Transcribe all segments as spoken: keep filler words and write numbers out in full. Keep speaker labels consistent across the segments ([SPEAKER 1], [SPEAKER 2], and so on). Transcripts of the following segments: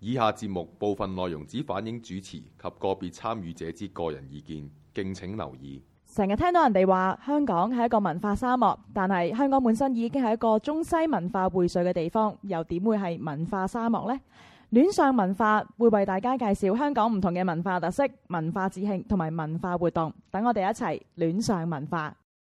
[SPEAKER 1] 以下節目部分內容只反映主持及個別參與者之個人意見，敬請留意。
[SPEAKER 2] 成日聽到人哋話香港係一個文化沙漠，但係香港本身已經係一個中西文化匯萃嘅地方，又點會係文化沙漠呢？戀上文化會為大家介紹香港唔同嘅文化特色、文化節慶同埋文化活動，等我哋一齊戀上文化。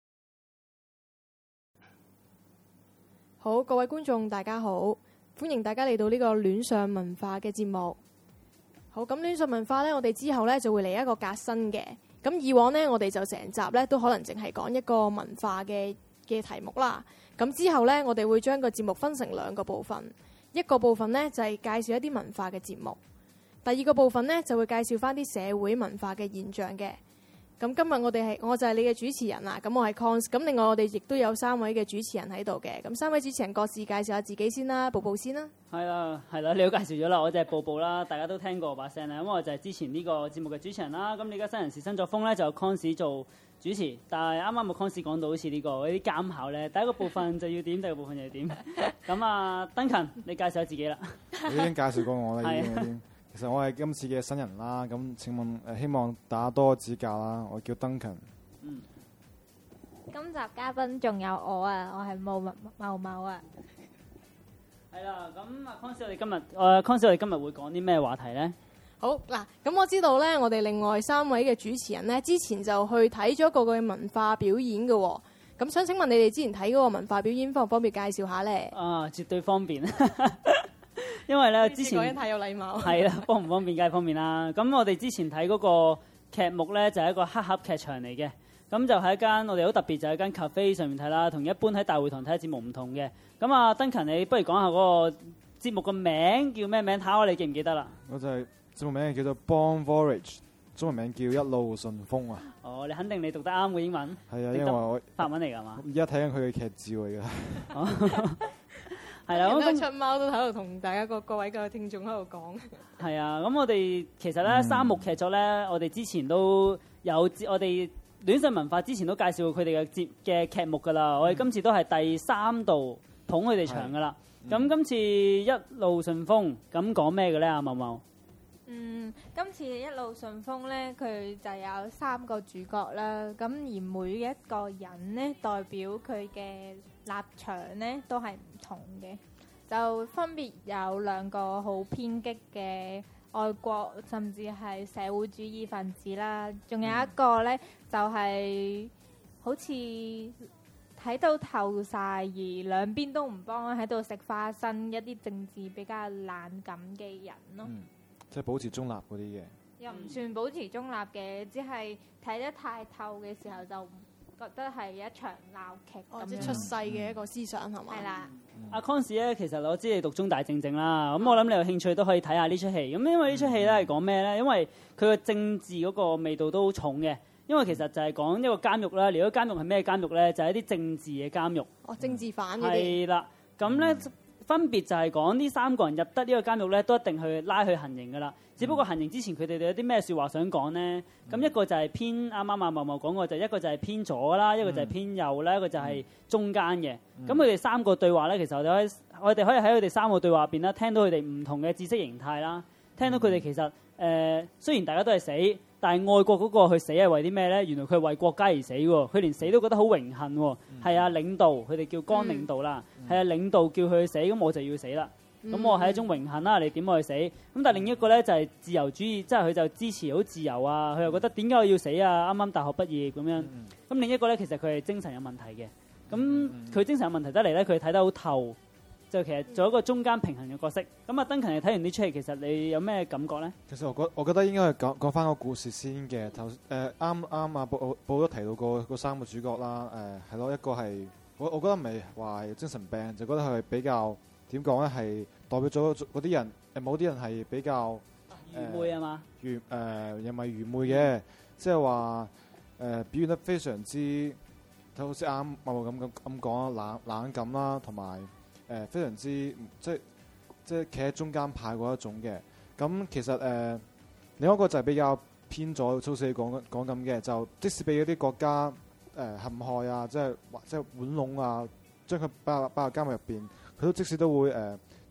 [SPEAKER 3] 好，各位觀眾大家好，歡迎大家嚟到呢個戀上文化嘅節目。好，咁戀上文化呢，我哋之後呢就會嚟一個革新嘅。咁以往呢，我哋就成集呢都可能淨係講一個文化嘅嘅題目啦。咁之後呢，我哋會將個節目分成兩個部分，一個部分呢就係介紹一啲文化嘅節目，第二個部分呢就會介紹翻啲社會文化嘅現象嘅。咁今日我哋係我就係你嘅主持人啦，咁我係 Cons，咁另外我哋亦都有三位嘅主持人喺度嘅，咁三位主持人各自介紹下自己先啦，步步先啦。
[SPEAKER 4] 係啦，係啦，你都介紹咗啦，我就係步步啦，大家都聽過我把聲啦，咁我就係之前呢個節目嘅主持人啦。咁你而家新人事新作風咧，就 Cons 做主持，但係啱啱冇 Cons 講到好似呢個嗰啲監考咧，第一個部分就要點，第二個部分就要點。咁啊，Duncan，你介紹下自己啦。
[SPEAKER 5] 你已經介紹過我啦，已經已經。其實我係今次嘅新人啦，咁請問誒希望大家多指教啦。我叫 Duncan。
[SPEAKER 4] 嗯。
[SPEAKER 6] 今集嘉賓仲有我啊，我係茂茂茂啊。
[SPEAKER 4] 係啦，咁啊 Cons 我哋今日誒 Cons 我哋今日會講啲咩話題咧？
[SPEAKER 3] 好嗱，咁我知道咧，我哋另外三位嘅主持人咧，之前就去睇咗個個嘅文化表演嘅喎。咁想請問你哋之前睇嗰個文化表演方唔方便介紹下咧？
[SPEAKER 4] 啊，絕對方便。因為咧之前
[SPEAKER 3] 講得太有禮貌。
[SPEAKER 4] 係啦，方唔方便梗係方便啦。咁我哋之前睇嗰個劇目咧，就係一個黑盒劇場嚟嘅。咁就喺一間我哋好特別，就喺間 cafe 上面睇啦，同一般喺大會堂睇節目唔同嘅。咁啊，Duncan，你不如講下嗰個節目個名叫咩名？睇下你記唔記得啦？
[SPEAKER 5] 我就係節目名叫做 Born Voyage， 中文名叫一路順風啊。
[SPEAKER 4] 哦，你肯定你讀得啱嘅英文。
[SPEAKER 5] 係啊，因為我
[SPEAKER 4] 法文嚟㗎嘛。
[SPEAKER 5] 而家睇緊佢嘅劇照嚟㗎。
[SPEAKER 3] 係啦，咁出貓都喺度同大家個各位嘅聽眾喺度講。
[SPEAKER 4] 係啊，咁我哋其實咧、嗯、三幕劇作咧，我哋之前都有我哋戀上文化之前都介紹過佢哋嘅節嘅劇目㗎啦。嗯、我哋今次都係第三度捧佢哋場㗎啦。咁、嗯、今次一路順風咁講咩嘅咧？阿茂茂。
[SPEAKER 6] 嗯，今次一路順風咧，佢就有三個主角啦。咁而每一個人咧，代表佢嘅立場咧，都係唔同嘅。就分別有兩個好偏激嘅愛國，甚至係社會主義分子啦。仲有一個咧，就係、是、好似睇到透晒，而兩邊都唔幫，喺度食花生，一啲政治比較冷感嘅人咯。
[SPEAKER 5] 嗯即係保持中立嗰啲嘅，
[SPEAKER 6] 又唔算保持中立嘅，只係睇得太透嘅時候就覺得係一場鬧劇咁
[SPEAKER 3] 即係出世嘅一個思想係嘛？
[SPEAKER 6] 係啦。
[SPEAKER 4] 阿 Cons 咧，其實我知你讀中大正正啦，咁我諗你有興趣都可以睇下呢出戲。咁因為呢出戲咧係講咩咧？因為佢個政治嗰個味道都好重嘅。因為其實就係講一個監獄啦。如果監獄係咩監獄咧？就係一啲政治嘅監獄。
[SPEAKER 3] 哦，政治犯嗰啲。係
[SPEAKER 4] 啦，咁咧。嗯分別就係講呢三個人入得呢個監獄咧，都一定去拉去行刑噶啦。只不過行刑之前，佢哋有啲咩説話想講咧？咁、嗯、一個就係偏啱啱阿茂茂講過，就一個就係偏左啦，一個就係偏右啦，一個就係中間嘅。咁佢哋三個對話咧，其實我哋可以我哋可以喺佢哋三個對話入邊咧，聽到佢哋唔同嘅知識形態啦，聽到佢哋其實誒、呃、雖然大家都係死。但係愛國嗰個去死係為啲咩咧？原來佢係為國家而死喎，佢連死都覺得好榮幸喎。係、嗯、啊，領導佢哋叫江領導啦，係、嗯、啊，領導叫佢去死，咁我就要死啦。咁、嗯、我係一種榮幸啦，你點我去死？咁但係另一個咧就係、是、自由主義，即係佢就支持好自由啊，佢又覺得點解我要死啊？啱啱大學畢業咁樣。咁、嗯、另一個咧其實佢係精神有問題嘅，咁佢精神有問題得嚟咧，佢睇得好透。就其實做一個中間平衡嘅角色。咁啊，Duncan，你睇完呢出戲，其實你有咩感覺咧？
[SPEAKER 5] 其實我覺我覺得應該係講講翻個故事先嘅。頭誒啱啱啊，報報都提到過嗰三個主角啦。誒係咯，一個係我我覺得唔係話係精神病，就覺得佢係比較點講咧，係代表咗嗰啲人誒，某啲人係比較
[SPEAKER 4] 愚昧啊嘛。
[SPEAKER 5] 愚誒又唔係愚昧嘅，即係話誒表現得非常之，好似啱茂茂咁咁咁講冷冷感啦，同埋。誒、呃、非常之即係即係企喺中間派嗰一種嘅。咁其實誒、呃、另一個就係比較偏咗，粗死講講咁嘅，就即使俾嗰啲國家誒、呃、陷害啊，即係即係玩弄啊，將佢擺入擺入監獄入邊，佢都即使都會誒、呃、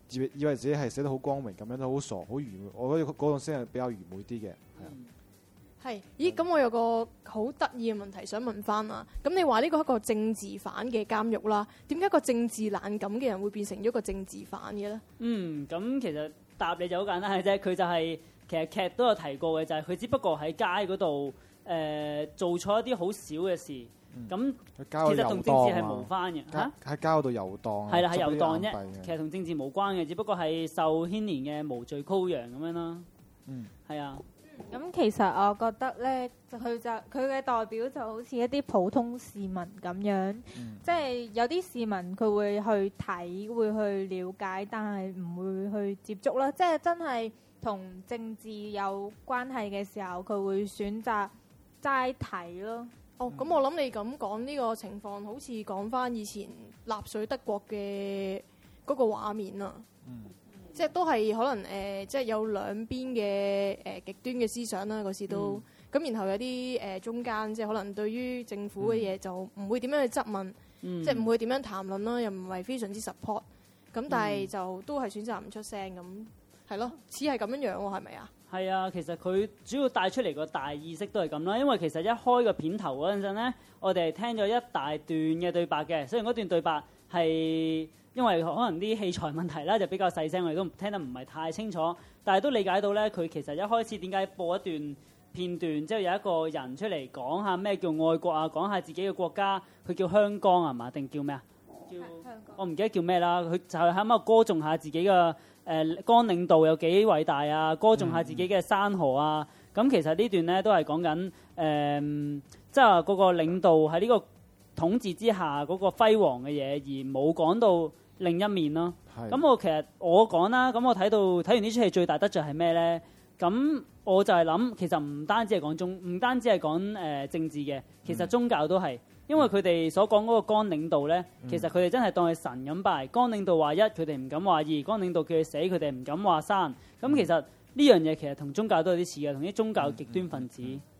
[SPEAKER 5] 以為以為自己係寫得好光明咁樣，都好傻好愚昧。我覺得嗰種先係比較愚昧啲嘅，係啊。
[SPEAKER 3] 係，咦？咁我有個好得意嘅問題想問翻啊。咁你話呢個係一個政治犯嘅監獄啦，點解一個政治冷感嘅人會變成咗一個政治犯嘅咧？
[SPEAKER 4] 嗯，咁其實答你就好簡單嘅啫，佢就係、是、其實劇都有提過嘅，就係、是、佢只不過喺街嗰度誒做錯一啲好少嘅事，咁、嗯、其實同政治係無關嘅嚇。
[SPEAKER 5] 喺街度遊蕩，
[SPEAKER 4] 係啦，係遊蕩啫，其實同政治無關嘅，只不過係受牽連嘅無罪羔羊咁樣啦。嗯，係啊。
[SPEAKER 6] 咁其實我覺得咧，佢就佢嘅代表就好似一啲普通市民咁樣，嗯、即係有啲市民佢會去睇，會去了解，但係唔會去接觸啦。即係真係同政治有關係嘅時候，佢會選擇齋睇咯。
[SPEAKER 3] 哦，咁我諗你咁講呢個情況，好似講翻以前納粹德國嘅嗰個畫面啊。嗯。即係都係可能誒、呃，即係有兩邊嘅誒、呃、極端嘅思想啦，嗰時都咁，嗯、然後有啲誒、呃、中間，即係可能對於政府嘅嘢就唔會點樣去質問，嗯、即係唔會點樣談論啦，又唔係非常之 support，咁但係就都係選擇唔出聲咁，係咯，似係咁樣樣喎，係咪啊？係
[SPEAKER 4] 啊，其實佢主要帶出嚟個大意識都係咁啦，因為其實一開個片頭嗰陣咧，我哋係聽咗一大段嘅對白嘅，雖然嗰段對白係因為可能啲器材問題啦，就比較細聲，我哋都聽得唔係太清楚。但係都理解到咧，佢其實一開始點解播一段片段，之後有一個人出嚟講下咩叫愛國啊，講下自己嘅國家，佢叫香江係嘛？定叫咩啊？叫我唔記得叫咩啦。佢就係喺度歌頌下自己嘅誒江領導有幾偉大啊，歌頌下自己嘅山河啊。咁、嗯、其實呢段咧都係講緊誒，即係嗰個領導喺呢個統治之下嗰個輝煌嘅嘢，而冇講到另一面咯。咁我其實我講啦，咁我睇到睇完呢出戲最大得着係咩咧？咁我就係諗，其實唔單止係講中，唔單止係講誒政治嘅，其實宗教都係，因為佢哋所講嗰個江領導咧，其實佢哋真係當係神咁拜。江領導話一，佢哋唔敢話二；江領導叫佢死，佢哋唔敢話三。咁其實呢樣嘢其實同宗教都有啲似嘅，同啲宗教極端分子。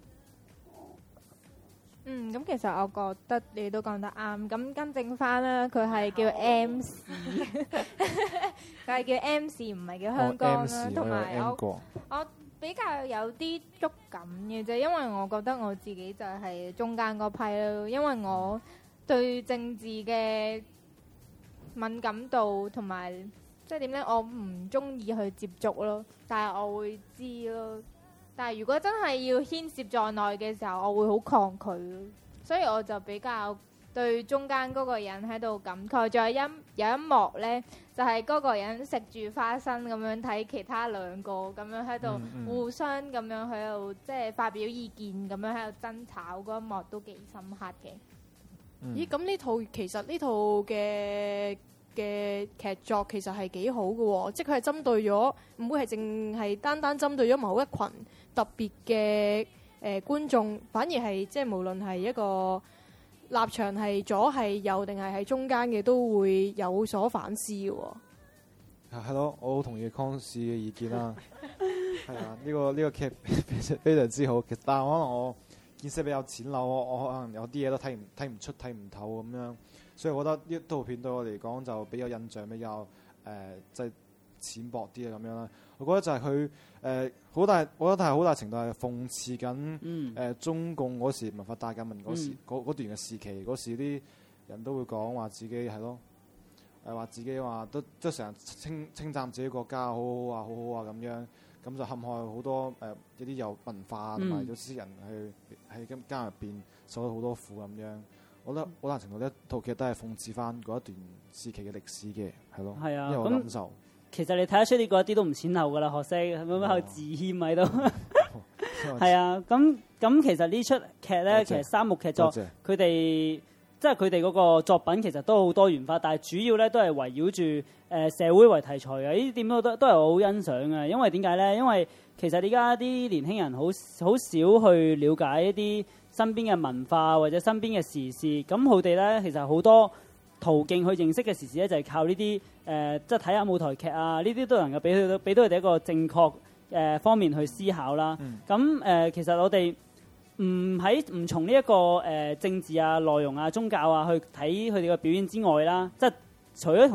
[SPEAKER 6] 嗯，咁其實我覺得你都講得啱。咁更正翻啦，佢係叫 M 氏，佢係叫 M 氏，唔係叫香江啦。同埋我我比較有啲觸感嘅啫，因為我覺得我自己就係中間嗰批咯。因為我對政治嘅敏感度同埋即係點咧，我唔中意去接觸咯，但係我會知咯。但係如果真係要牽涉在內嘅時候，我會好抗拒，所以我就比較對中間嗰個人喺度感慨。仲有一有一幕呢，就係、是、嗰個人食住花生咁樣睇其他兩個咁樣喺度互相咁樣喺度即係發表意見咁樣喺度爭吵嗰一幕都幾深刻嘅。
[SPEAKER 3] 嗯、咦？咁呢套其實呢套嘅嘅劇作其實係幾好嘅喎，即係佢係針對咗，唔會係淨係單單針對咗某一群特別嘅誒觀眾，反而係即係無論係一個立場係左係右定係喺中間嘅，都會有所反思嘅喎。
[SPEAKER 5] 係咯，我好同意康士嘅意見啦。係啊，呢個呢個劇非常之好，其實但係可能我見識比較淺陋，我我可能有啲嘢都睇唔睇唔出睇唔透咁樣。所以我覺得呢套片對我嚟講就比較印象比較誒即係淺薄啲啊咁樣啦。我覺得就係佢誒好大，我覺得係好大程度係諷刺緊誒、嗯呃、中共嗰時文化大革命嗰時嗰、嗯、段嘅時期，嗰時啲人都會講話自己係咯，誒、呃、話自己話都即係成日稱稱讚自己國家好好啊好好啊咁樣，咁就陷害好多誒、呃、一啲有文化同埋有知識人去喺間監入邊受咗好多苦咁樣。我覺得好大程度呢一套劇都係諷刺翻嗰一段時期嘅歷史嘅，係咯。係啊，因為我感受。其實你睇得出呢個一啲都唔淺陋噶啦，學識係咪咪有自謙喺度？係啊，咁咁其實呢出劇咧，其實三木劇作佢哋即係佢哋嗰個作品其實都好多元化，但係主要咧都係圍繞住誒、呃、社會為題材嘅。呢啲點都都都係我好欣賞嘅，因為點解咧？因為其實而家啲年輕人好好少去了解一啲身邊嘅文化或者身邊嘅時事，咁佢哋咧其實好多途徑去認識嘅時事咧，就係靠呢啲誒，即係睇下舞台劇啊，呢啲都能夠俾佢俾到佢哋一個正確誒、呃、方面去思考啦。咁誒、嗯呃，其實我哋唔喺唔從呢一個誒、呃、政治啊、內容啊、宗教啊去睇佢哋嘅表演之外啦，即係除咗同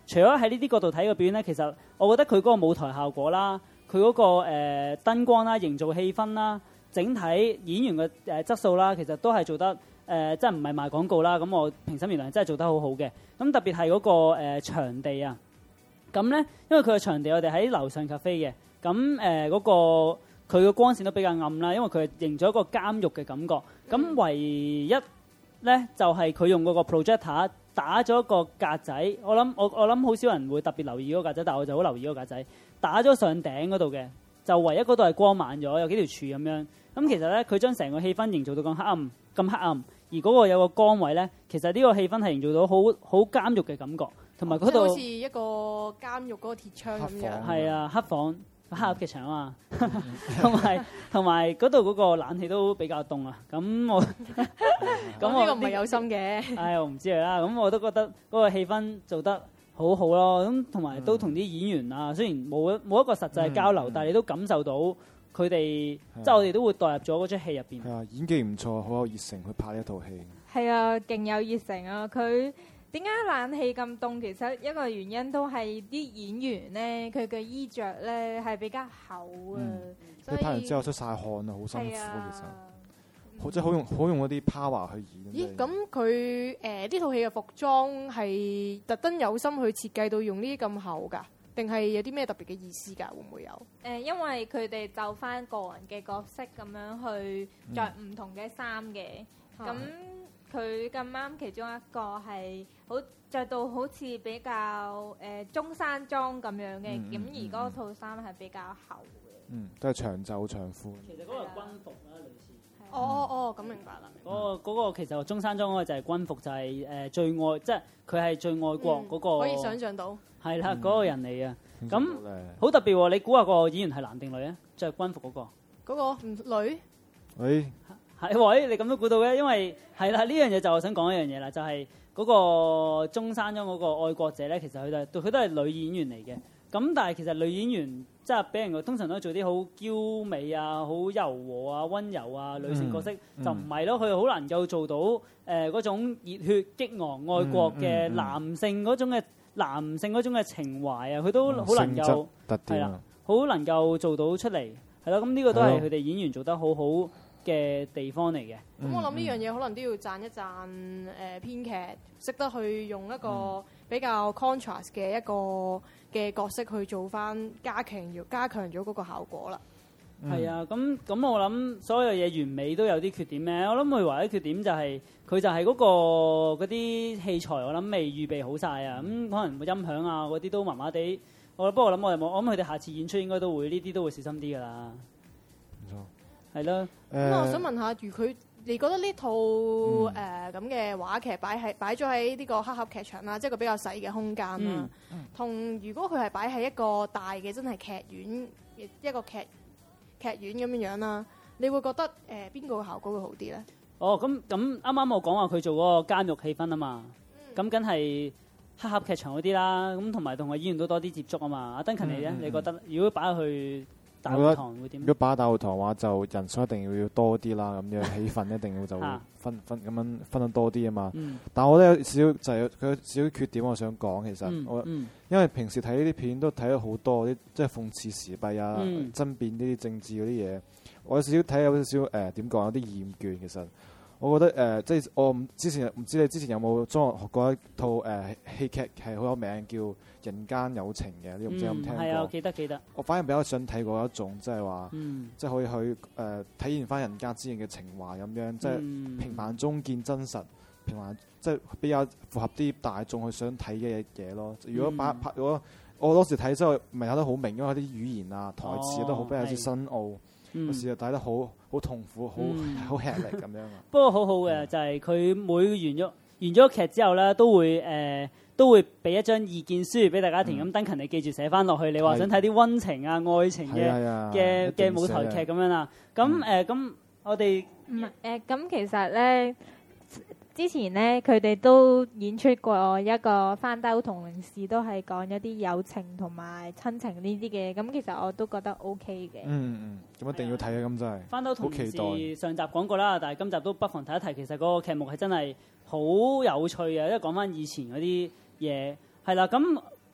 [SPEAKER 4] 除咗喺呢啲角度睇個表演咧，其實我覺得佢嗰個舞台效果啦，佢嗰、嗰個誒、呃、燈光啦、營造氣氛啦、整體演員嘅誒、呃、質素啦，其實都係做得誒、呃，即係唔係賣廣告啦。咁我評審原來真係做得好好嘅。咁特別係嗰、嗰個誒、呃、場地啊，咁咧因為佢嘅場地我哋喺樓上 cafe 嘅，咁誒嗰個佢嘅光線都比較暗啦，因為佢係營造一個監獄嘅感覺。咁唯一咧就係、是、佢用嗰個 projector 打咗一個格仔，我諗我我諗好少人會特別留意嗰個格仔，但我就好留意嗰個格仔，打咗上頂嗰度嘅，就唯一嗰度係光猛咗，有幾條柱咁樣。咁其實咧，佢將成個氣氛營造到咁黑暗，咁黑暗，而嗰個有個光位咧，其實呢個氣氛係營造到好好監獄嘅感覺，同埋嗰度
[SPEAKER 3] 好似一個監獄嗰個鐵窗咁樣。
[SPEAKER 4] 係啊，黑房。黑盒嘅場啊嘛，同埋同埋嗰度嗰個冷氣都比較凍啊，咁我
[SPEAKER 3] 咁呢個唔係有心嘅。
[SPEAKER 4] 唉，我唔知佢啦，咁我都覺得嗰個氣氛做得好好咯，咁同埋都同啲演員啊，雖然冇冇一個實際交流，嗯、但係你都感受到佢哋，即係我哋都會代入咗嗰出戲入邊。
[SPEAKER 5] 係啊，演技唔錯，好有熱誠去拍呢一套戲。
[SPEAKER 6] 係啊，勁有熱誠啊！佢點解冷氣咁凍？其實一個原因都係啲演員咧，佢嘅衣着咧係比較厚啊。
[SPEAKER 5] 嗯、
[SPEAKER 6] 所以
[SPEAKER 5] 你拍完之後出晒汗啊，好辛苦
[SPEAKER 6] 啊、
[SPEAKER 5] 其實。好即係好用好用嗰啲 power 去演。
[SPEAKER 3] 咦？咁佢誒呢套戲嘅服裝係特登有心去設計到用呢啲咁厚㗎？定係有啲咩特別嘅意思㗎？會唔會有？誒、
[SPEAKER 6] 呃，因為佢哋就翻個人嘅角色咁樣去着唔同嘅衫嘅，咁、嗯。佢咁啱其中一個係好着到好似比較誒、呃、中山裝咁樣嘅，咁、嗯、而嗰套衫係比較厚嘅。
[SPEAKER 5] 嗯，都係長袖長褲。
[SPEAKER 4] 其實嗰個係軍服啦，類似。
[SPEAKER 3] 哦哦哦，咁明白啦。
[SPEAKER 4] 嗰、那個嗰、那個其實中山裝嗰個就係軍服，就係、是、誒、呃、最愛，即係佢係最愛國嗰、那個、
[SPEAKER 3] 嗯。可以想像到。係
[SPEAKER 4] 啦，嗰、那個人嚟嘅。咁好特別喎！你估下個演員係男定女啊？着軍服嗰、那個。嗰、那個女。
[SPEAKER 5] 喂。
[SPEAKER 4] 係喂，你咁都估到嘅，因為係啦，呢樣嘢就我想講一樣嘢啦，就係、是、嗰個中山裝嗰個愛國者咧，其實佢都佢都係女演員嚟嘅。咁但係其實女演員即係俾人通常都做啲好嬌美啊、好柔和啊、溫柔啊女性角色，嗯、就唔係咯。佢好難夠做到誒嗰、呃、種熱血激昂愛國嘅男性嗰種嘅、嗯嗯、男性嗰種嘅情懷啊，佢都好能夠係啦，好能夠做到出嚟係咯。咁呢個都係佢哋演員做得好好嘅地方嚟嘅，咁、
[SPEAKER 3] 嗯、我諗呢樣嘢可能都要讚一讚誒編劇，識得去用一個比較 contrast 嘅一個嘅角色去做翻加強咗加強咗嗰個效果啦。
[SPEAKER 4] 係、嗯、啊，咁咁我諗所有嘢完美都有啲缺點咧。我諗佢唯一缺點就係、是、佢就係嗰、那個嗰啲器材，我諗未預備好晒啊。咁、嗯、可能音響啊嗰啲都麻麻地。我不過我諗我哋冇，我諗佢哋下次演出應該都會呢啲都會小心啲㗎啦。唔錯。係咯，咁、
[SPEAKER 3] 嗯、我想問下，如佢你覺得呢套誒咁嘅話劇擺喺擺咗喺呢個黑盒劇場啦，即係個比較細嘅空間啦，同、嗯、如果佢係擺喺一個大嘅真係劇院一個劇劇院咁樣樣啦，你會覺得誒邊個效果會好啲咧？
[SPEAKER 4] 哦，咁咁啱啱我講話佢做嗰個監獄氣氛啊嘛，咁梗係黑盒劇場嗰啲啦，咁同埋同個演員都多啲接觸啊嘛。阿登勤你咧，你覺得如果擺去大會堂會點？如
[SPEAKER 5] 果擺喺大會堂嘅話，就人數一定要要多啲啦，咁樣氣氛一定要就會分分咁樣分得多啲啊嘛。嗯、但係我覺得有少少就係佢有少少缺點，我想講其實、嗯、我、嗯、因為平時睇呢啲片都睇咗好多啲即係諷刺時弊啊、嗯、爭辯呢啲政治嗰啲嘢，我有少少睇有少少誒點講有啲厭倦其實。我覺得誒、呃，即係我唔之前唔知你之前有冇中學學過一套誒、呃、戲劇係好有名叫《人間有情》嘅，你唔知有冇聽過？
[SPEAKER 4] 係、嗯、啊，記得記得。我
[SPEAKER 5] 反而比較想睇過一種，即係話，
[SPEAKER 4] 嗯、
[SPEAKER 5] 即係可以去誒、呃、體現翻人間之間嘅情懷咁樣，即係平凡中見真實，平凡即係比較符合啲大眾去想睇嘅嘢咯。如果拍拍，如果我當時睇之後唔係睇得好明，因為啲語言啊、台詞都好比較之深奧。有時就睇得好好痛苦，好好、嗯、吃力咁樣啊！
[SPEAKER 4] 不過好好嘅就係佢每完咗完咗劇之後咧，都會誒、呃、都會俾一張意見書俾大家填。咁登勤你記住寫翻落去，你話想睇啲溫情啊、愛情嘅嘅嘅舞台劇咁樣啦。咁誒咁我哋
[SPEAKER 6] 唔係誒咁其實咧。之前咧，佢哋都演出過一個翻兜同齡事，都係講一啲友情同埋親情呢啲嘅。咁其實我都覺得 O K 嘅。
[SPEAKER 5] 嗯嗯，咁一定要睇啊！咁真係
[SPEAKER 4] 翻兜同齡事上集講過啦，但係今集都不妨提一提。其實嗰個劇目係真係好有趣嘅，因為講翻以前嗰啲嘢係啦。咁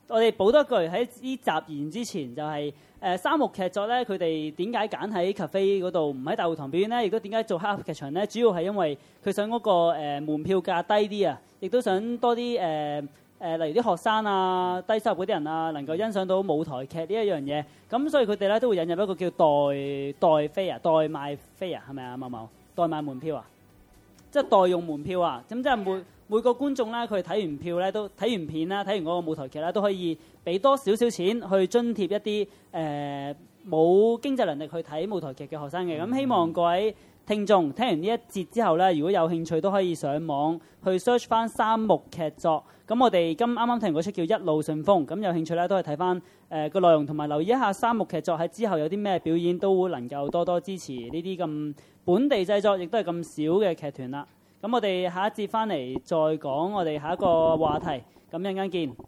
[SPEAKER 4] 我哋補多句喺呢集言之前就係、是、誒、呃、三木劇作咧，佢哋點解揀喺 cafe 嗰度唔喺大會堂表演咧？亦都點解做黑盒劇場咧？主要係因為佢想嗰、那個誒、呃、門票價低啲啊，亦都想多啲誒誒，例如啲學生啊、低收入嗰啲人啊，能夠欣賞到舞台劇呢一樣嘢。咁所以佢哋咧都會引入一個叫代代飛啊、代賣飛啊，係咪啊？某某代賣門票啊，即係代用門票啊。咁即係每每個觀眾咧，佢睇完票咧，都睇完片啦，睇完嗰個舞台劇啦，都可以俾多少少錢去津貼一啲誒冇經濟能力去睇舞台劇嘅學生嘅。咁希望各位聽眾聽完呢一節之後咧，如果有興趣都可以上網去 search 翻三木劇作。咁我哋今啱啱聽嗰出叫一路順風，咁有興趣咧都係睇翻誒個內容，同埋留意一下三木劇作喺之後有啲咩表演，都會能夠多多支持呢啲咁本地製作，亦都係咁少嘅劇團啦。咁我哋下一節翻嚟再講我哋下一個話題，咁陣間見。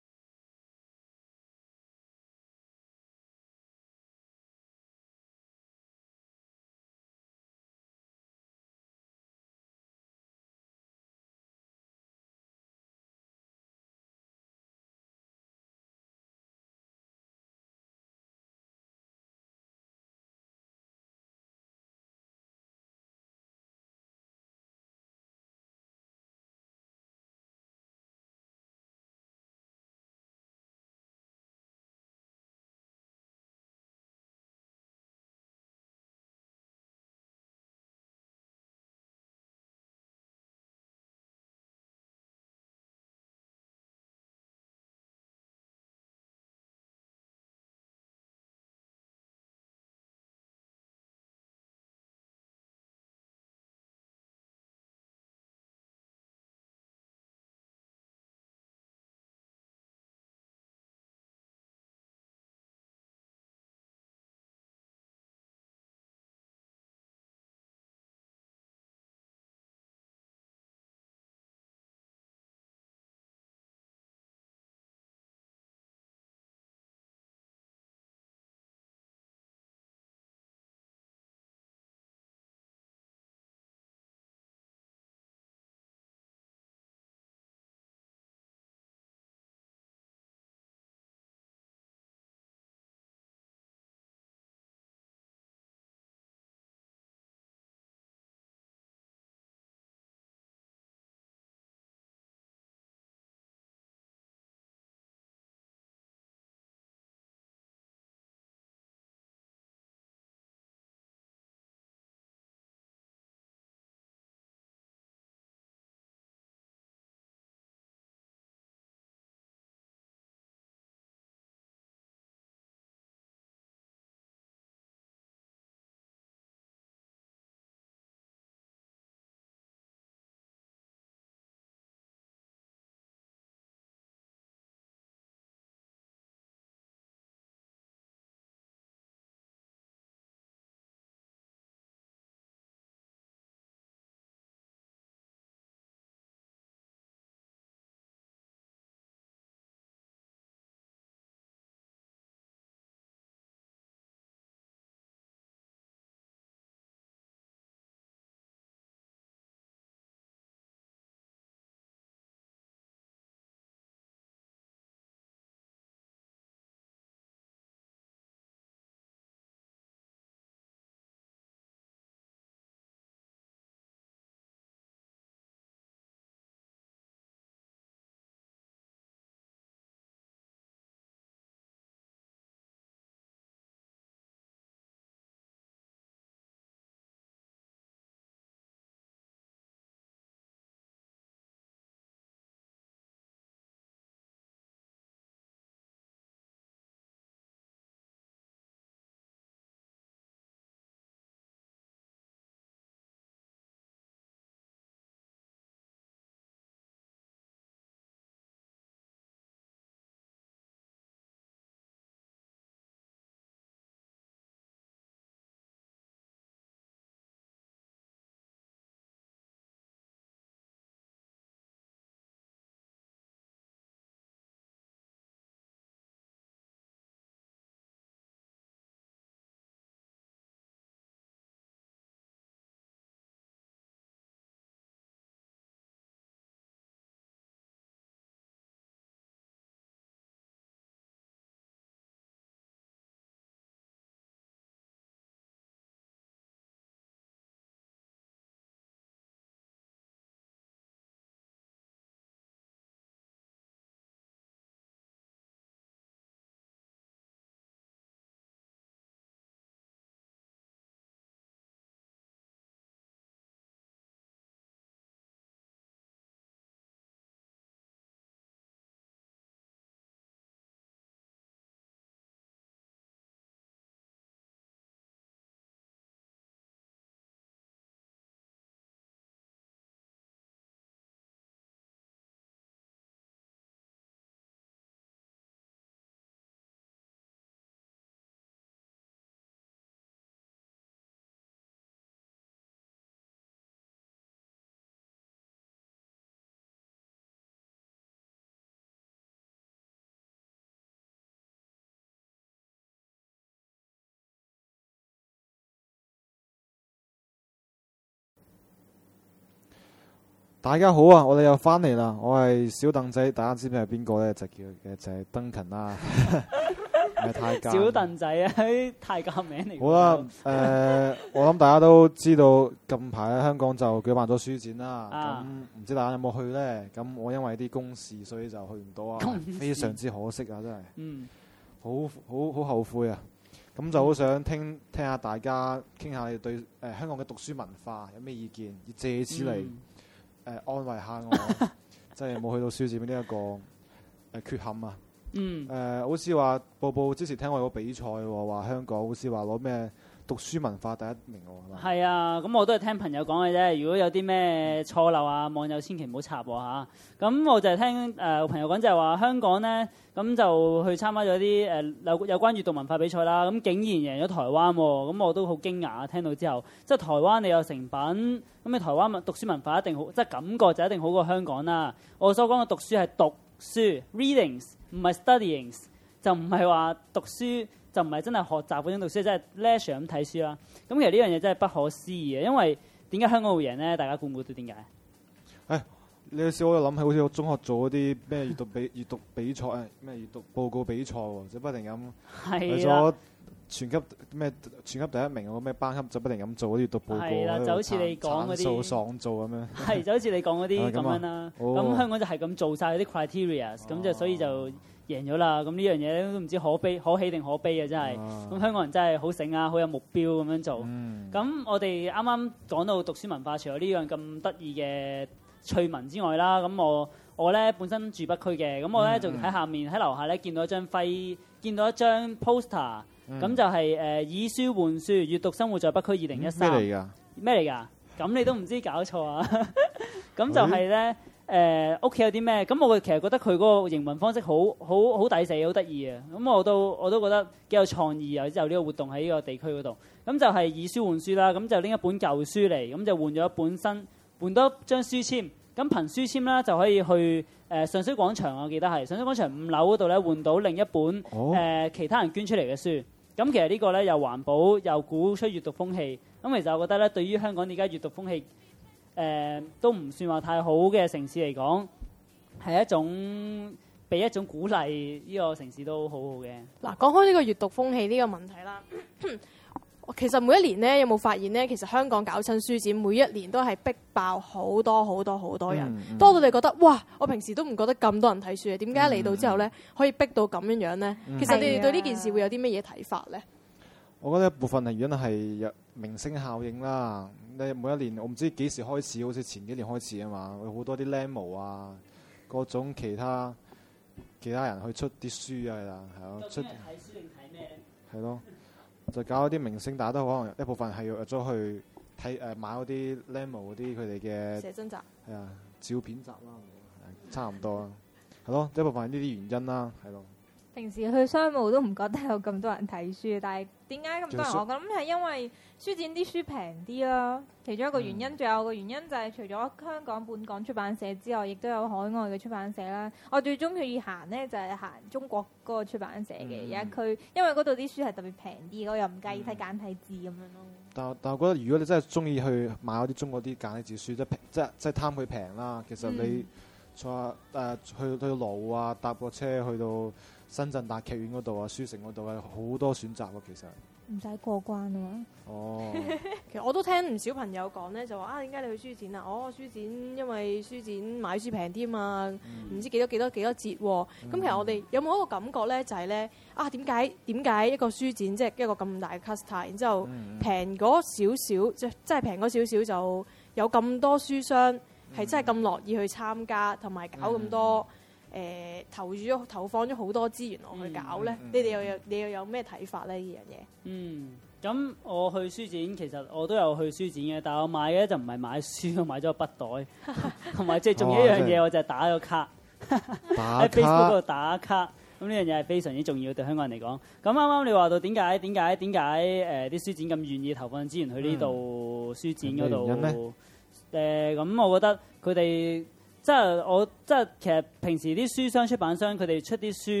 [SPEAKER 5] 大家好啊！我哋又翻嚟啦，我係小鄧仔，大家知唔知係邊個咧？就叫嘅就係登勤啦，唔係太監。
[SPEAKER 4] 小鄧仔啊，啲太監名嚟。
[SPEAKER 5] 好啦，誒、呃，我諗大家都知道近排喺香港就舉辦咗書展啦。咁唔、
[SPEAKER 4] 啊、
[SPEAKER 5] 知大家有冇去咧？咁我因為啲公事，所以就去唔到啊，非常之可惜啊，真係。嗯。好好好後悔啊！咁就好想聽聽下大家傾下你對誒、呃、香港嘅讀書文化有咩意見，要借此嚟誒、
[SPEAKER 4] 嗯
[SPEAKER 5] 呃、安慰下我，即係冇去到書展呢一個誒、呃、缺陷啊！
[SPEAKER 4] 嗯。
[SPEAKER 5] 誒、呃，好似話步步之前聽過有個比賽喎，話香港好似話攞咩讀書文化第一名喎，係嘛？
[SPEAKER 4] 係啊，咁我都係聽朋友講嘅啫。如果有啲咩錯漏啊，網友千祈唔好插我嚇。咁我就係聽誒、呃、朋友講，就係話香港咧，咁就去參加咗啲誒有有關閱讀文化比賽啦。咁竟然贏咗台灣喎，咁我都好驚訝。聽到之後，即係台灣你有成品，咁你台灣讀書文化一定好，即係感覺就一定好過香港啦。我所講嘅讀書係讀書 readings， 唔係 studyings， 就唔係話讀書。就唔係真係學習嗰種讀書，即係 leisure 咁睇書啦。咁其實呢樣嘢真係不可思議嘅，因為點解香港會贏咧？大家估唔估到點解？
[SPEAKER 5] 誒，你有時我又諗起好似我中學做嗰啲咩閱讀比閱讀比賽誒，咩閱讀報告比賽喎，就不停咁為咗全級咩全級第一名，嗰咩班級就不停咁做嗰啲閱讀報告，
[SPEAKER 4] 係啦，就好似你講嗰啲
[SPEAKER 5] 喪做咁樣。
[SPEAKER 4] 係就好似你講嗰啲咁樣啦。咁香港就係咁做晒嗰啲 criteria， 咁就所以就贏咗啦。咁呢樣嘢都唔知可悲可喜定可悲啊！真係。咁香港人真係好醒啊，好有目標咁樣做。咁、嗯、我哋啱啱講到讀書文化，除咗呢樣咁得意嘅趣聞之外啦，咁我我咧本身住北區嘅，咁我咧就喺下面喺樓下咧見到一張徽，見到一張 poster。咁、嗯、就係、是、誒、呃、以書換書，閱讀生活在北區二零一三。咩嚟㗎？咩嚟㗎？咁你都唔知搞錯啊！咁就係咧誒屋企有啲咩？咁我其實覺得佢嗰個營運方式好好好抵死，好得意啊！咁我都我都覺得幾有創意啊！之後呢個活動喺呢個地區嗰度，咁就係以書換書啦。咁就拎一本舊書嚟，咁就換咗一本新，換多張書籤。咁憑書籤啦就可以去誒、呃、上水廣場，我記得係上水廣場五樓嗰度咧換到另一本誒、oh. 呃、其他人捐出嚟嘅書。咁其實呢個咧又環保又鼓吹閱讀風氣。咁其實我覺得咧，對於香港而家閱讀風氣誒、呃、都唔算話太好嘅城市嚟講，係一種俾一種鼓勵，呢個城市都好好嘅。
[SPEAKER 3] 嗱，講開呢個閱讀風氣呢個問題啦。其實每一年咧，有冇發現咧？其實香港搞親書展，每一年都係逼爆好多好多好多人，嗯嗯、多到你覺得哇！我平時都唔覺得咁多人睇書嘅，點解嚟到之後咧可以逼到咁樣樣咧？嗯、其實你哋對呢件事會有啲乜嘢睇法咧？
[SPEAKER 5] 我覺得一部分係原因係有明星效應啦。你每一年我唔知幾時開始，好似前幾年開始啊嘛，有好多啲靚模啊，各種其他其他人去出啲書啊，係咯，出睇書定睇咩？係咯。就搞一啲明星，大家都可能一部分係約咗去睇誒、呃、買嗰啲 Lemo 嗰啲佢哋嘅
[SPEAKER 3] 寫真集，係
[SPEAKER 5] 啊照片集啦，差唔多啦，係咯，一部分係呢啲原因啦，係咯。
[SPEAKER 6] 平時去商務都唔覺得有咁多人睇書，但係點解咁多人？我諗係因為書展啲書平啲啦，其中一個原因，仲、嗯、有個原因就係除咗香港本港出版社之外，亦都有海外嘅出版社啦。我最中意行呢，就係、是、行中國嗰個出版社嘅有一區，因為嗰度啲書係特別平啲，我又唔介意睇簡體字咁樣咯。但
[SPEAKER 5] 但係我覺得如果你真係中意去買嗰啲中國啲簡體字書，即係即係即係貪佢平啦。其實你坐誒、呃、去去到羅湖啊，搭個車去到深圳大劇院嗰度啊，書城嗰度係好多選擇喎，其實
[SPEAKER 6] 唔使過關啊嘛。
[SPEAKER 5] 哦，
[SPEAKER 3] 其實我都聽唔少朋友講咧，就話啊，點解你去書展啊？哦，書展因為書展買書平啲嘛，唔、嗯、知幾多幾多幾多折喎、啊。咁、嗯、其實我哋有冇一個感覺咧，就係、是、咧啊，點解點解一個書展即係一個咁大嘅 cluster，然之後平嗰少少，即係即係平嗰少少就有咁多書商係真係咁樂意去參加，同埋搞咁多。嗯誒、呃、投注咗投放咗好多資源落去搞咧、嗯嗯，你哋又有你又有咩睇法咧？呢樣嘢？嗯，
[SPEAKER 4] 咁我去書展其實我都有去書展嘅，但係我買嘅就唔係買書，我買咗個筆袋，同埋即係仲有一樣嘢，我就係打咗卡喺 Facebook 嗰度打卡。咁呢樣嘢係非常之重要對香港人嚟講。咁啱啱你話到點解點解點解誒啲書展咁願意投放資源去呢度書展嗰度？誒咁、呃，我覺得佢哋。即係我即係其實平時啲書商出版商佢哋出啲書，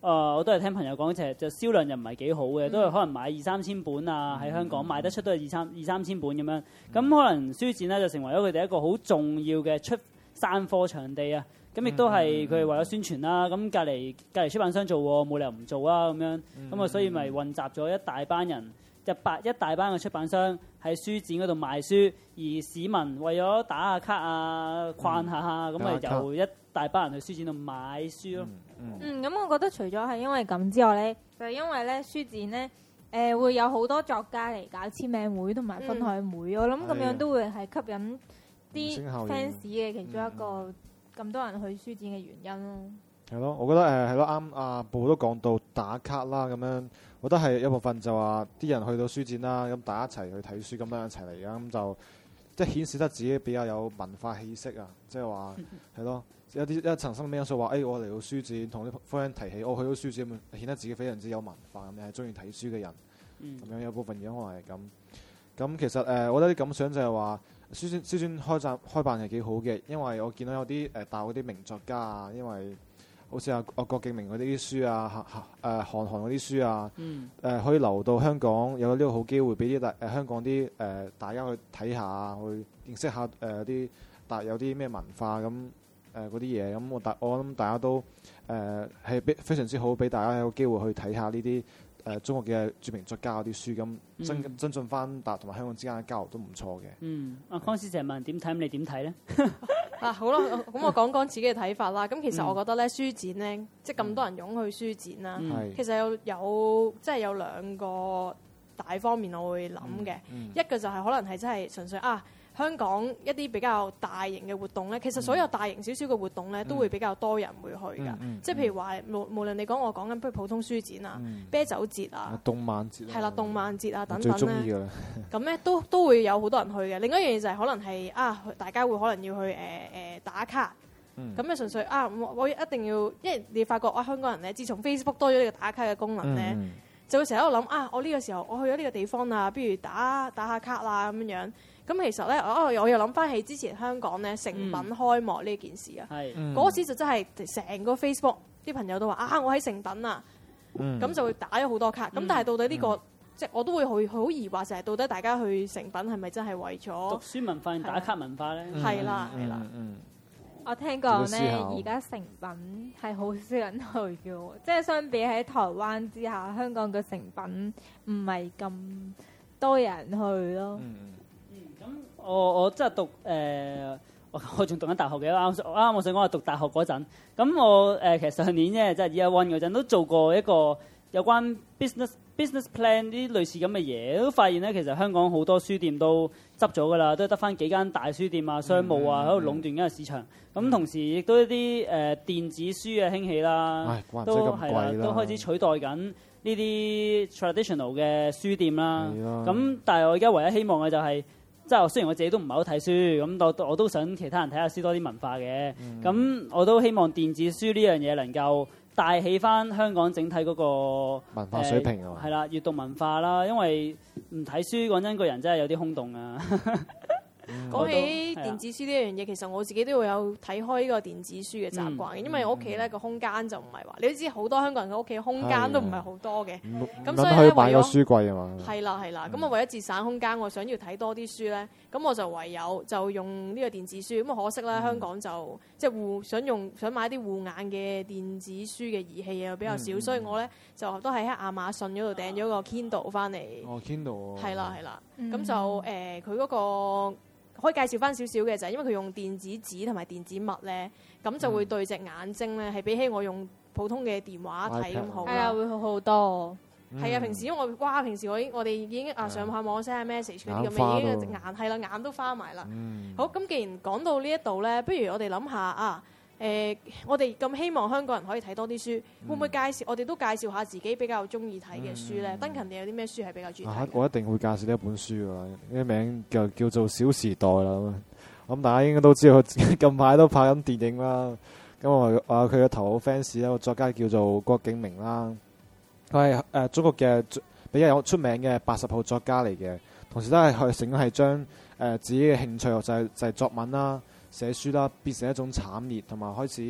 [SPEAKER 4] 呃、我都係聽朋友講，其實就銷量又唔係幾好嘅，
[SPEAKER 3] 嗯
[SPEAKER 4] 都係可能買二三千本啊，喺香港賣得出都係二三二三千本咁樣。咁、
[SPEAKER 5] 嗯
[SPEAKER 4] 可能書展咧就成為咗佢哋一個好重要嘅出散貨場地啊。咁亦都係佢哋為咗宣傳啦。咁隔離隔離出版商做喎，冇理由唔做啊咁樣。咁啊，所以咪混雜咗一大班人。一百一大班嘅出版商喺書展嗰度賣書，而市民為咗打下卡啊、逛下下，咁咪由一大班人去書展度買書咯。
[SPEAKER 6] 嗯，咁、嗯、我覺得除咗係因為咁之外咧，就係、因為咧書展咧，誒、呃、會有好多作家嚟搞簽名會同埋分享會，嗯、我諗咁樣都會係吸引啲 fans 嘅其中一個咁多人去書展嘅原因咯。
[SPEAKER 5] 係咯，我覺得誒係咯，啱啊，部部都講到打卡啦咁樣，我覺得係一部分就話啲人去到書展啦，咁大家一齊去睇書，咁多人一齊嚟啊，咁就即係顯示得自己比較有文化氣息啊，即係話係咯，有啲一層生命因素話，誒、哎、我嚟到書展，同啲 friend 提起我去到書展，咁顯得自己非常之有文化，咁係中意睇書嘅人，咁、嗯、樣有部分嘢可能係咁。咁其實誒、呃，我覺得啲感想就係話書展書展開站開辦係幾好嘅，因為我見到有啲誒大陸嗰啲名作家啊，因為好似阿阿郭敬明嗰啲書啊，誒韓寒嗰啲書啊，誒、
[SPEAKER 4] 嗯
[SPEAKER 5] 呃、可以留到香港，有呢個好機會俾啲大誒香港啲誒、呃、大家去睇下，去認識下誒啲大有啲咩文化咁誒嗰啲嘢，咁我大我諗大家都誒係比非常之好，俾大家有機會去睇下呢啲誒中國嘅著名作家嗰啲書，咁增、嗯、增進翻大陸同埋香港之間嘅交流都唔錯嘅。
[SPEAKER 4] 嗯，阿康師成問點睇，咁你點睇咧？
[SPEAKER 3] 啊，好啦，咁我講講自己嘅睇法啦。咁其實我覺得咧，書展咧，即係咁多人湧去書展啦，
[SPEAKER 4] 嗯、
[SPEAKER 3] 其實有有即係有兩個大方面我會諗嘅。嗯嗯、一個就係可能係真係純粹啊，香港一啲比較大型嘅活動咧，其實所有大型少少嘅活動咧，都會比較多人會去㗎。嗯嗯、即係譬如話，無無論你講我講緊，不如普通書展啊、嗯、啤酒節啊、
[SPEAKER 5] 動漫節係
[SPEAKER 3] 啦、動漫節啊等等咧，咁咧都都會有好多人去嘅。另一樣嘢就係可能係啊，大家會可能要去誒誒、呃、打卡。咁咧、嗯、純粹啊，我一定要，因為你發覺啊，香港人咧，自從 Facebook 多咗呢個打卡嘅功能咧，嗯、就會成日喺度諗啊，我呢個時候我去咗呢個地方啊，不如打打下卡啦咁樣樣。咁其實咧，我我又諗翻起之前香港咧誠品開幕呢件事啊，嗰、嗯、時就真係成個 Facebook 啲朋友都話啊，我喺誠品啊，咁、嗯、就會打咗好多卡。咁、嗯、但係到底呢、呢個、嗯、即係我都會好好疑惑，成日到底大家去誠品係咪真係為咗
[SPEAKER 4] 讀書文化、打卡文化咧？
[SPEAKER 3] 係啦，係啦。
[SPEAKER 6] 我聽講咧，而家誠品係好少人去嘅喎，即係相比喺台灣之下，香港嘅誠品唔係咁多人去咯。嗯
[SPEAKER 4] 咁我我即係讀誒、呃，我我仲讀緊大學嘅，啱啱我想講話讀大學嗰陣，咁我誒、呃、其實上年咧即係 year one 嗰陣都做過一個有關 business business plan 啲類似咁嘅嘢，都發現咧其實香港好多書店都執咗㗎啦，都係得翻幾間大書店啊、商務啊喺度壟斷緊個市場。咁、嗯、同時亦都一啲誒、呃、電子書嘅興起啦，
[SPEAKER 5] 唉
[SPEAKER 4] 都係啦，都開始取代緊呢啲 traditional 嘅書店啦。咁但係我而家唯一希望嘅就係、是。即係雖然我自己都唔係好睇書，咁我我都想其他人睇下書多啲文化嘅。咁、嗯、我都希望電子書呢樣嘢能夠帶起翻香港整體嗰個
[SPEAKER 5] 文化水平啊。
[SPEAKER 4] 係啦、呃，閱讀文化啦，因為唔睇書講真，個人真係有啲空洞啊。
[SPEAKER 3] 講起電子書呢一樣嘢，其實我自己都會有睇開呢個電子書嘅習慣嘅，因為我屋企咧個空間就唔係話，你都知好多香港人嘅屋企空間都唔係好多嘅，咁所以咧為咗
[SPEAKER 5] 書櫃啊嘛，
[SPEAKER 3] 係啦係啦，咁我為咗節省空間，我想要睇多啲書咧，咁我就唯有就用呢個電子書，咁啊可惜咧香港就即係護想用想買啲護眼嘅電子書嘅儀器又比較少，所以我咧就都係喺亞馬遜嗰度訂咗個 Kindle 翻嚟。
[SPEAKER 5] 哦 Kindle，
[SPEAKER 3] 係啦係啦，咁就誒佢嗰個。可以介紹翻少少嘅就係因為佢用電子紙同埋電子墨咧，咁就會對隻眼睛咧係比起我用普通嘅電話睇咁好啦。係啊，會好好多。係啊，平時因為我哇，平時我已我哋已經啊上下網 send 下 message 嗰啲咁嘅，已經隻眼係啦，眼都花埋啦。好，咁既然講到呢一度咧，不如我哋諗下啊。誒、呃，我哋咁希望香港人可以睇多啲書，嗯、會唔會介紹？我哋都介紹下自己比較中意睇嘅書咧。登勤、嗯，你有啲咩書係比較中意睇？
[SPEAKER 5] 啊？我一定會介紹呢一本書㗎，呢個名就叫做《小時代》啦。咁大家應該都知道，佢近排都拍緊電影啦。咁我話佢嘅頭號 fans 一個作家叫做郭敬明啦。佢係誒中國嘅比較有出名嘅八十後作家嚟嘅，同時都係佢成日係將誒、呃、自己嘅興趣就係、是、就係、是、作文啦。寫書啦，變成一種產業，同埋開始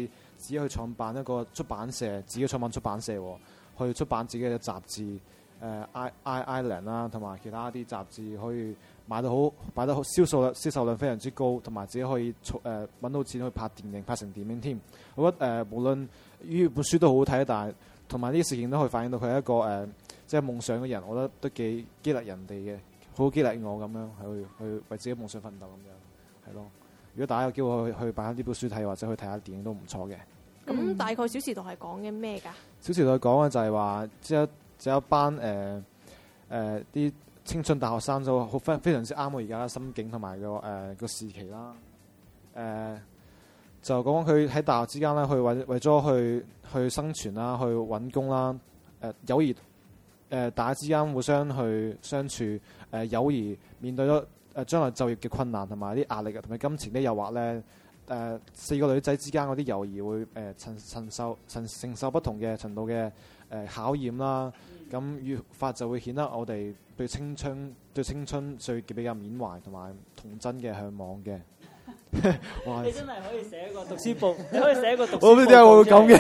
[SPEAKER 5] 自己去創辦一個出版社，自己創辦出版社喎，去出版自己嘅雜誌，誒 I I Island 啦，同埋其他啲雜誌可以賣到好，賣得好，銷售量銷售量非常之高，同埋自己可以誒揾到錢去拍電影，拍成電影添。我覺得誒、呃、無論呢本書都好好睇，但係同埋呢啲事件都可以反映到佢係一個誒、呃、即係夢想嘅人，我覺得都幾激勵人哋嘅，好激勵我咁樣去去為自己夢想奮鬥咁樣，係咯。如果大家有機會去去買下呢本書睇，或者去睇下電影都唔錯嘅。
[SPEAKER 3] 咁、嗯、大概《小時代》係講緊咩㗎？《
[SPEAKER 5] 小時代》講嘅就係話，即係即係一班誒誒啲青春大學生就好非非常之啱我而家嘅心境同埋個誒個時期啦。誒、呃、就講佢喺大學之間咧，去為為咗去去生存啦，去揾工啦。誒、呃、友誼誒、呃、大家之間互相去相處。誒、呃、友誼面對咗誒將來就業嘅困難同埋啲壓力同埋金錢啲誘惑咧，誒、呃、四個女仔之間嗰啲友誼會誒、呃、承承受承承受不同嘅程度嘅誒、呃、考驗啦。咁越發就會顯得我哋對青春對青春最比較緬懷同埋童真嘅向往嘅。哇！
[SPEAKER 4] 你真係可以寫一個讀書報，你可以寫一個讀書報。
[SPEAKER 5] 我唔知點解我會咁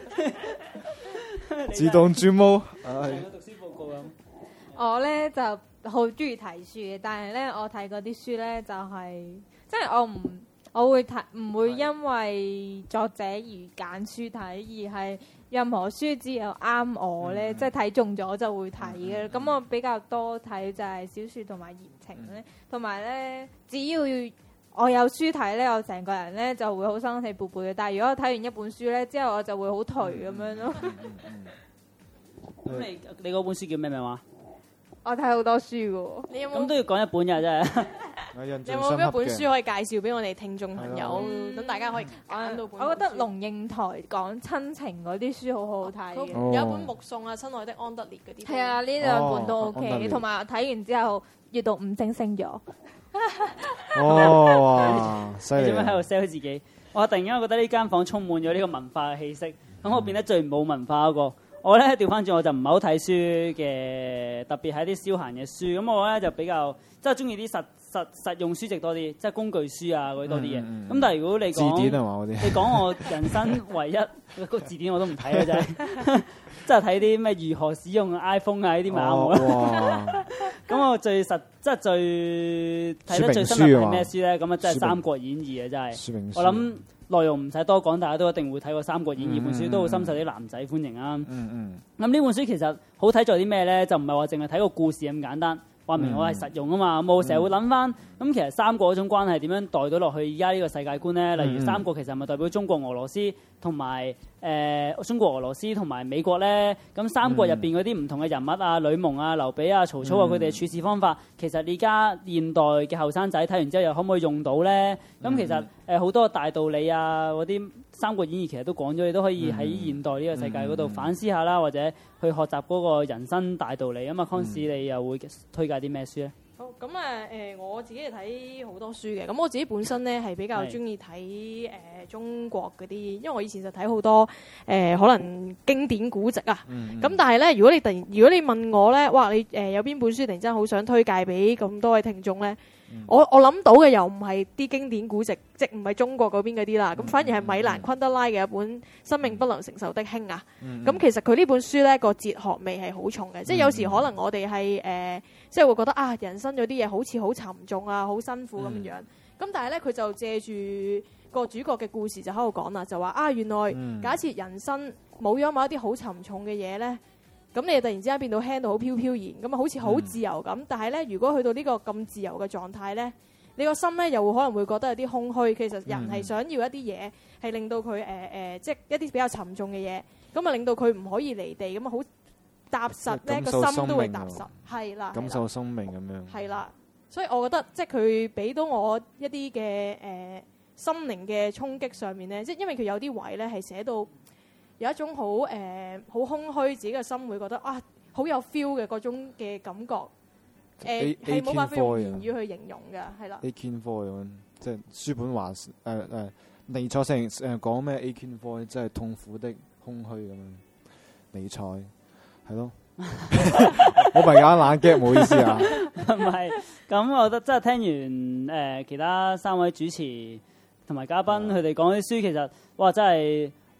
[SPEAKER 5] 嘅，自動轉毛。
[SPEAKER 4] 成個讀書報告咁。
[SPEAKER 6] 我咧就好中意睇書嘅，但係咧我睇嗰啲書咧就係、是，即係我唔我會睇唔會因為作者而揀書睇，而係任何書只有啱我咧，嗯、即係睇中咗就會睇嘅。咁、嗯、我比較多睇就係小説同埋言情咧，同埋咧只要我有書睇咧，我成個人咧就會好生氣勃勃嘅。但係如果我睇完一本書咧之後，我就會好頹咁樣咯。
[SPEAKER 4] 咁你你嗰本書叫咩名話？
[SPEAKER 6] 我睇好多書嘅喎，
[SPEAKER 3] 你有冇？
[SPEAKER 4] 咁都要講一本㗎真係。
[SPEAKER 3] 你有冇一本書可以介紹俾我哋聽眾朋友，等、嗯、大家可以揀到本？
[SPEAKER 6] 我覺得龍應台講親情嗰啲書好好睇嘅，
[SPEAKER 3] 有一本目送啊，親愛的安德烈嗰啲。
[SPEAKER 6] 係啊，呢兩本都 OK，同埋睇完之後閱讀五星星咗。
[SPEAKER 5] 哦，哇！犀利！
[SPEAKER 4] 你做咩喺度 sell 自己？我突然間覺得呢間房充滿咗呢個文化嘅氣息，咁我變得最冇文化嗰個。我咧調翻轉，我就唔係好睇書嘅，特別係啲消閒嘅書。咁我咧就比較即係中意啲實實實用書籍多啲，即係工具書啊嗰啲多啲嘅。咁、嗯嗯、但係如果你講
[SPEAKER 5] 字典係嘛嗰啲，你
[SPEAKER 4] 講我人生唯一個字典我都唔睇嘅真係，即係睇啲咩如何使用 iPhone 啊呢啲咪啱我啦。咁我最實即係最睇得最深入係咩書咧？咁啊真係《三國演義》啊真係。我諗。內容唔使多講，大家都一定會睇過《三國演義》本書，嗯、都好深受啲男仔歡迎啊！咁呢、嗯嗯、本書其實好睇在啲咩咧？就唔係話淨係睇個故事咁簡單，話明我係實用啊嘛！咁我成日會諗翻，咁其實三國嗰種關係點樣帶到落去而家呢個世界觀咧？例如三國其實係咪代表中國俄羅斯同埋誒中國俄羅斯同埋美國咧？咁三國入邊嗰啲唔同嘅人物啊，呂蒙啊、劉備啊、曹操啊，佢哋嘅處事方法，其實而家現代嘅後生仔睇完之後，又可唔可以用到咧？咁其實誒好多大道理啊，嗰啲《三國演義》其實都講咗，你都可以喺現代呢個世界嗰度反思下啦，或者去學習嗰個人生大道理。咁啊，康士你又會推介啲咩書咧？
[SPEAKER 3] 好咁啊！誒，我自己係睇好多書嘅。咁我自己本身咧係比較中意睇誒中國嗰啲，因為我以前就睇好多誒、呃、可能經典古籍啊。咁、嗯、但係咧，如果你突然如果你問我咧，哇！你誒、呃、有邊本書突然之間好想推介俾咁多位聽眾咧？嗯、我我諗到嘅又唔係啲經典古籍，即唔係中國嗰邊嗰啲啦。咁、嗯、反而係米蘭昆德拉嘅一本《生命不能承受的輕》啊。咁、嗯、其實佢呢本書咧個哲學味係好重嘅，嗯、即係有時可能我哋係誒即係會覺得啊，人生有啲嘢好似好沉重啊，好辛苦咁樣。咁、嗯、但係咧，佢就借住個主角嘅故事就喺度講啦，就話啊，原來假設人生冇咗某一啲好沉重嘅嘢咧。咁你突然之間變到輕到好飄飄然，咁啊好似好自由咁。嗯、但係咧，如果去到呢個咁自由嘅狀態咧，你個心咧又會可能會覺得有啲空虛。其實人係想要一啲嘢，係令到佢誒誒，即係一啲比較沉重嘅嘢，咁啊令到佢唔可以離地，咁啊好踏實咧個心都會踏實，係啦，
[SPEAKER 5] 感受生命咁樣。
[SPEAKER 3] 係啦，所以我覺得即係佢俾到我一啲嘅誒心靈嘅衝擊上面咧，即係因為佢有啲位咧係寫到。有一種好誒好空虛，自己嘅心會覺得啊，好有 feel 嘅嗰種嘅感覺，誒係冇辦法用言語去形容嘅，係啦。A Kin Four 咁，
[SPEAKER 5] 即係書本話誒誒尼采成誒講咩 A Kin Four，即係痛苦的空虛咁樣。尼采係咯，我咪搞冷 gag，唔好意思啊。
[SPEAKER 4] 唔係，咁我覺得即係聽完誒、呃、其他三位主持同埋嘉賓佢哋講啲書，其實哇真係〜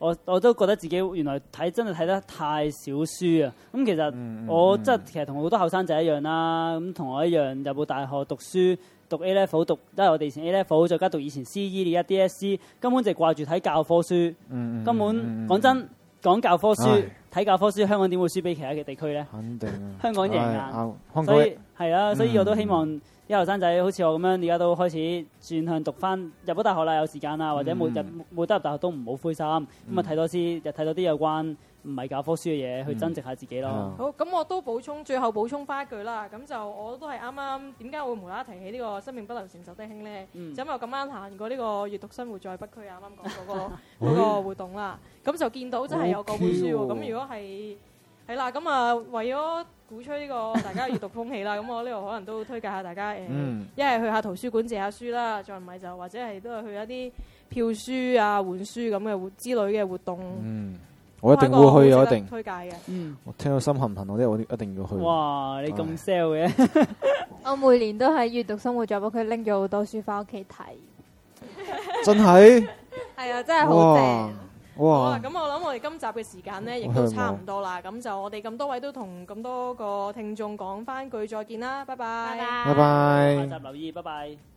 [SPEAKER 4] 我我都覺得自己原來睇真係睇得太少書啊！咁其實
[SPEAKER 5] 嗯
[SPEAKER 4] 我
[SPEAKER 5] 嗯
[SPEAKER 4] 即係其實同好多後生仔一樣啦，咁同我一樣入到大學讀書，讀 A level 讀，因為我哋以前 A level 再加讀以前 C E 而家 D S C， 根本就掛住睇教科書，
[SPEAKER 5] 嗯嗯
[SPEAKER 4] 根本
[SPEAKER 5] 嗯嗯
[SPEAKER 4] 講真講教科書
[SPEAKER 5] 唉
[SPEAKER 4] 睇教科書，香港點會輸俾其他嘅地區咧？
[SPEAKER 5] 肯定啊，
[SPEAKER 4] 香港贏硬
[SPEAKER 5] 唉啱香港
[SPEAKER 4] 所以係啊，所以我都希望
[SPEAKER 5] 嗯
[SPEAKER 4] 啲後生仔好似我咁樣，而家都開始轉向讀翻入咗大學啦，有時間啦，或者冇入
[SPEAKER 5] 嗯
[SPEAKER 4] 冇得入大學都唔好灰心，咁啊睇多啲，睇多啲有關唔係教科書嘅嘢，去增值下自己咯。
[SPEAKER 5] 嗯
[SPEAKER 3] 好，咁我都補充，最後補充翻一句啦。咁就我都係啱啱點解會無啦啦提起呢個生命不能承受的輕咧？
[SPEAKER 4] 嗯
[SPEAKER 3] 就因為我咁啱行過呢個閱讀生活在北區啱啱講嗰個嗰個活動啦。咁就見到真係有嗰本書喎。
[SPEAKER 5] OK 喎
[SPEAKER 3] 咁如果係係啦，咁啊為咗鼓吹呢個大家嘅閱讀風氣啦，咁我呢度可能都推介下大家誒，
[SPEAKER 5] 嗯
[SPEAKER 3] 一係去下圖書館借下書啦，再唔係就或者係都係去一啲票書啊、換書咁嘅活之類嘅活動。
[SPEAKER 5] 嗯，我一定會去啊，一定。
[SPEAKER 3] 推介嘅。
[SPEAKER 4] 嗯，
[SPEAKER 5] 我聽到心痕痕，我啲我一定要去。
[SPEAKER 4] 哇！你咁 sell 嘅，
[SPEAKER 6] 我每年都喺閱讀生活在北區拎咗好多書翻屋企睇，
[SPEAKER 5] 真係
[SPEAKER 6] 係啊，真係好
[SPEAKER 5] 哇
[SPEAKER 6] 正。
[SPEAKER 3] 好啦，
[SPEAKER 5] 哇！
[SPEAKER 3] 咁我諗我哋今集嘅時間呢，亦都差唔多啦。咁就我哋咁多位都同咁多個聽眾講翻句再見啦，拜拜。
[SPEAKER 6] 拜拜
[SPEAKER 5] 拜拜
[SPEAKER 4] 下集留意，拜拜。